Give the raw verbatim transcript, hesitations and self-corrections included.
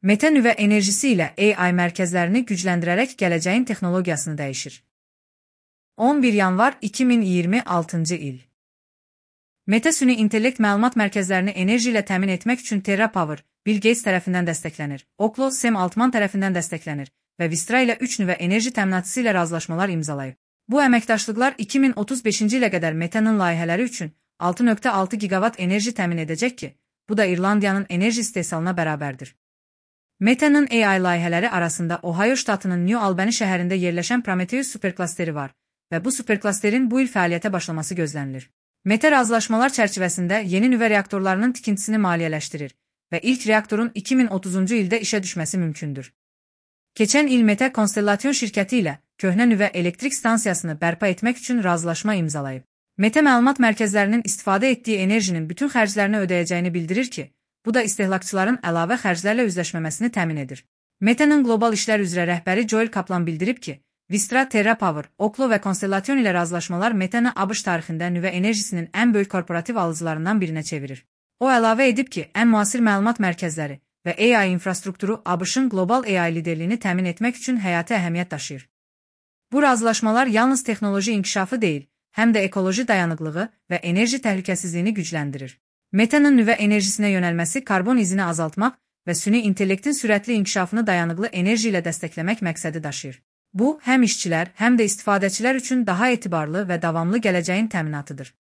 Meta nüvə enerjisi ilə A I mərkəzlərini gücləndirərək gələcəyin texnologiyasını dəyişir. on bir yanvar iki min iyirmi altıncı il. Meta süni intellekt məlumat mərkəzlərini enerji ilə təmin etmək üçün TerraPower, Bill Gates tərəfindən dəstəklənir, Oklo, Sam Altman tərəfindən dəstəklənir və Vistra ilə üç nüvə enerji təminatçısı ilə razılaşmalar imzalayıb. Bu əməkdaşlıqlar iki min otuz beşinci ilə qədər Meta'nın layihələri üçün altı nöqtə altı gigavat enerji təmin edəcək ki, bu da İrlandiyanın enerji istehsalına bərabərdir. Meta'nın A I layihələri arasında Ohio ştatının New Albany şəhərində yerləşən Prometheus superklasteri var və bu superklasterin bu il fəaliyyətə başlaması gözlənilir. Meta razılaşmalar çərçivəsində yeni nüvə reaktorlarının tikintisini maliyyələşdirir və ilk reaktorun iki min otuzuncu ildə işə düşməsi mümkündür. Keçən il Meta Constellation şirkəti ilə köhnə nüvə elektrik stansiyasını bərpa etmək üçün razılaşma imzalayıb. Meta məlumat mərkəzlərinin istifadə etdiyi enerjinin bütün xərclərini ödəyəcəyini bildirir ki, bu da istehlakçıların əlavə xərclərlə üzləşməməsini təmin edir. Meta'nın qlobal işlər üzrə rəhbəri Joel Kaplan bildirib ki, Vistra, TerraPower, Oklo və Constellation ilə razılaşmalar Meta'nı ABŞ tarixində nüvə enerjisinin ən böyük korporativ alıcılarından birinə çevirir. O əlavə edib ki, ən müasir məlumat mərkəzləri və A I infrastrukturu ABŞ-ın qlobal A I liderliyini təmin etmək üçün həyati əhəmiyyət daşıyır. Bu razılaşmalar yalnız texnoloji inkişafı deyil, həm də ekoloji dayanıqlığı və enerji təhlükəsizliyini gücləndirir. Meta'nın nüvə enerjisinə yönəlməsi karbon izini azaltmaq və süni intellektin sürətli inkişafını dayanıqlı enerji ilə dəstəkləmək məqsədi daşıyır. Bu, həm işçilər, həm də istifadəçilər üçün daha etibarlı və davamlı gələcəyin təminatıdır.